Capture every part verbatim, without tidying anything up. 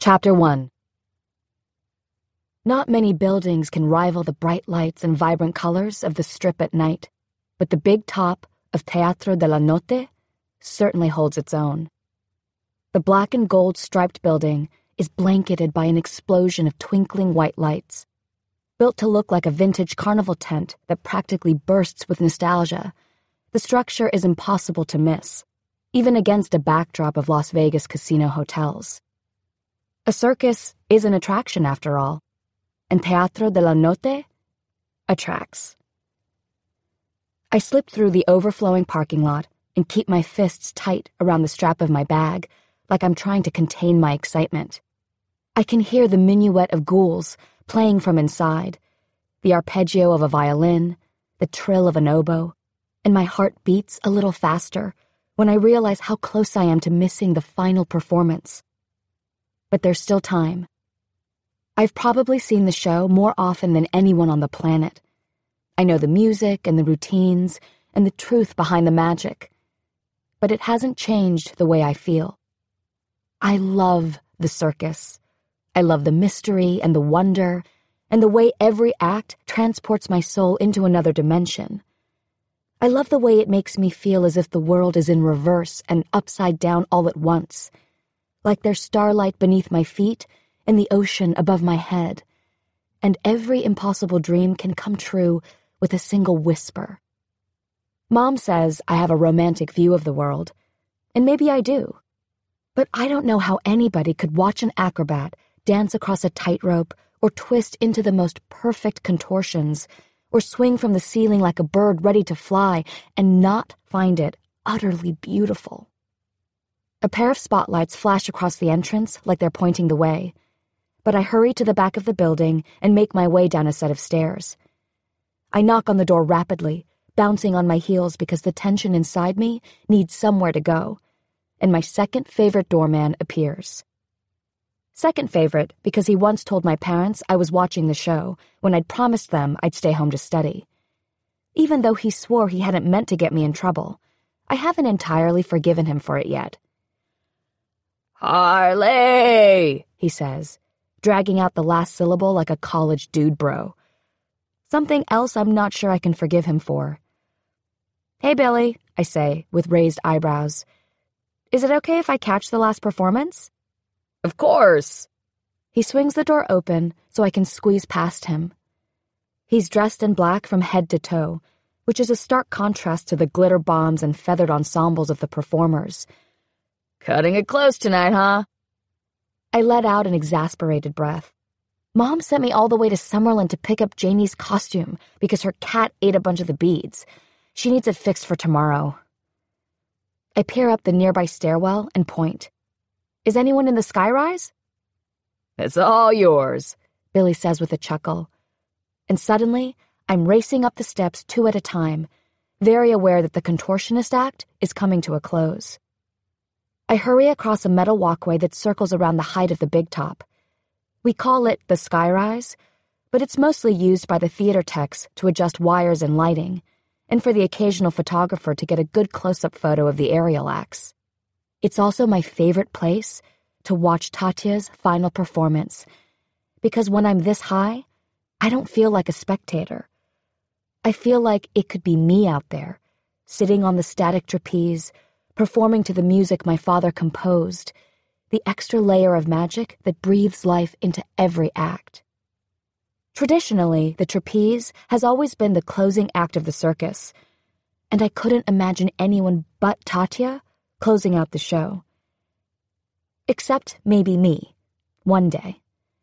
Chapter one. Not many buildings can rival the bright lights and vibrant colors of the Strip at night, but the big top of Teatro de la Notte certainly holds its own. The black and gold striped building is blanketed by an explosion of twinkling white lights. Built to look like a vintage carnival tent that practically bursts with nostalgia, the structure is impossible to miss, even against a backdrop of Las Vegas casino hotels. A circus is an attraction after all, and Teatro de la Notte attracts. I slip through the overflowing parking lot and keep my fists tight around the strap of my bag like I'm trying to contain my excitement. I can hear the minuet of ghouls playing from inside, the arpeggio of a violin, the trill of an oboe, and my heart beats a little faster when I realize how close I am to missing the final performance. But there's still time. I've probably seen the show more often than anyone on the planet. I know the music and the routines and the truth behind the magic, but it hasn't changed the way I feel. I love the circus. I love the mystery and the wonder and the way every act transports my soul into another dimension. I love the way it makes me feel as if the world is in reverse and upside down all at once, like there's starlight beneath my feet and the ocean above my head, and every impossible dream can come true with a single whisper. Mom says I have a romantic view of the world, and maybe I do, but I don't know how anybody could watch an acrobat dance across a tightrope or twist into the most perfect contortions or swing from the ceiling like a bird ready to fly and not find it utterly beautiful. A pair of spotlights flash across the entrance like they're pointing the way, but I hurry to the back of the building and make my way down a set of stairs. I knock on the door rapidly, bouncing on my heels because the tension inside me needs somewhere to go, and my second favorite doorman appears. Second favorite because he once told my parents I was watching the show when I'd promised them I'd stay home to study. Even though he swore he hadn't meant to get me in trouble, I haven't entirely forgiven him for it yet. "Harley," he says, dragging out the last syllable like a college dude bro. Something else I'm not sure I can forgive him for. "Hey, Billy," I say, with raised eyebrows. "Is it okay if I catch the last performance?" "Of course." He swings the door open so I can squeeze past him. He's dressed in black from head to toe, which is a stark contrast to the glitter bombs and feathered ensembles of the performers. "Cutting it close tonight, huh?" I let out an exasperated breath. Mom sent me all the way to Summerlin to pick up Janie's costume because her cat ate a bunch of the beads. She needs it fixed for tomorrow. I peer up the nearby stairwell and point. "Is anyone in the skyrise?" "It's all yours," Billy says with a chuckle. And suddenly, I'm racing up the steps two at a time, very aware that the contortionist act is coming to a close. I hurry across a metal walkway that circles around the height of the big top. We call it the skyrise, but it's mostly used by the theater techs to adjust wires and lighting, and for the occasional photographer to get a good close-up photo of the aerial acts. It's also my favorite place to watch Tatya's final performance, because when I'm this high, I don't feel like a spectator. I feel like it could be me out there, sitting on the static trapeze, performing to the music my father composed, the extra layer of magic that breathes life into every act. Traditionally, the trapeze has always been the closing act of the circus, and I couldn't imagine anyone but Tatya closing out the show. Except maybe me, one day.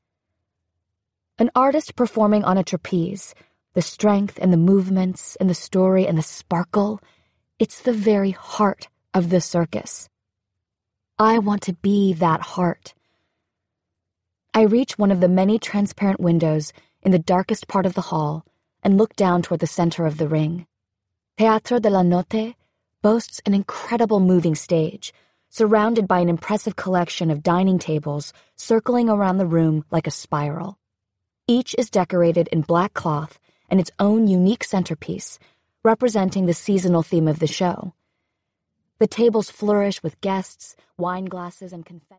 An artist performing on a trapeze, the strength and the movements and the story and the sparkle, it's the very heart of the circus. I want to be that heart. I reach one of the many transparent windows in the darkest part of the hall and look down toward the center of the ring. Teatro de la Notte boasts an incredible moving stage, surrounded by an impressive collection of dining tables circling around the room like a spiral. Each is decorated in black cloth and its own unique centerpiece, representing the seasonal theme of the show. The tables flourish with guests, wine glasses, and confetti.